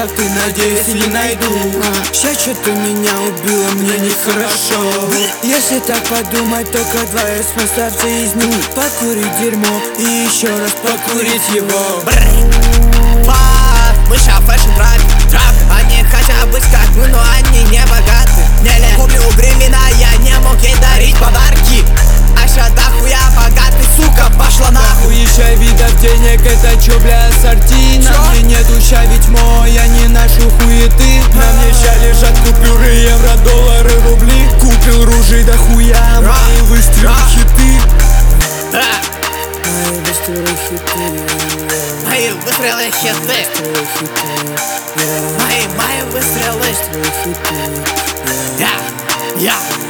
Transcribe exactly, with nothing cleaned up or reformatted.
как ты, надеюсь, или найду. Сейчас что-то меня убило, мне нехорошо. Если так подумать, только два есть смысла в жизни: покурить дерьмо и еще раз покурить его. Мыша, фэшн, трак, трак. Они хотят быть как мы, но они не богаты. Не помню времена, я не мог ей дарить подарки. А ща дохуя богатый, сука, пошла нахуй. Еще видов денег, это чё, бля, ассорти? На мне нет ща ведь мой, я не ношу хуеты. На мне ща лежат купюры, евро, доллары, рубли. Купил ружей до хуя, мои выстрелы хиты. Мои выстрелы хиты. Мои выстрелы хиты. Мои, мои выстрелы. хиты. Я, я.